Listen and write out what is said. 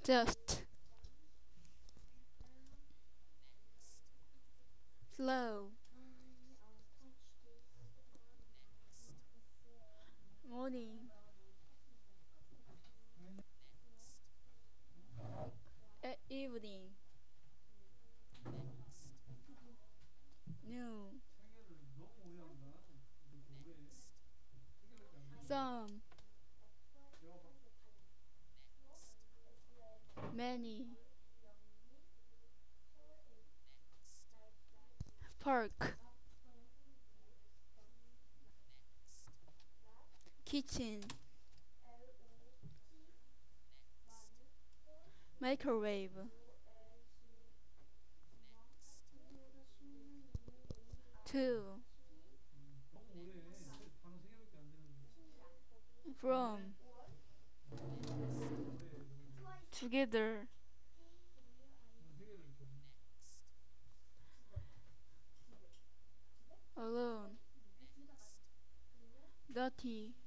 just, slow, morning, evening, noon, some, many, park, kitchen, microwave, to, from, together, alone, dirty,